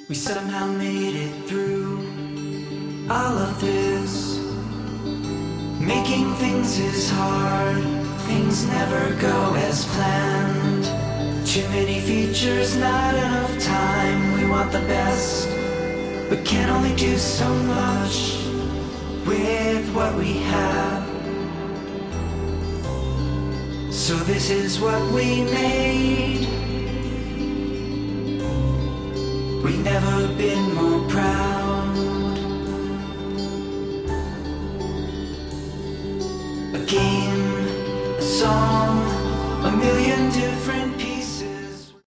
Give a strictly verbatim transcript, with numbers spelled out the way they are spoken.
We somehow made it through all of this. Making things is hard, things never go as planned. Too many features, not enough time. We want the best, but can only do so much with what we have. So this is what we made. We've never been more proud. A game, a song,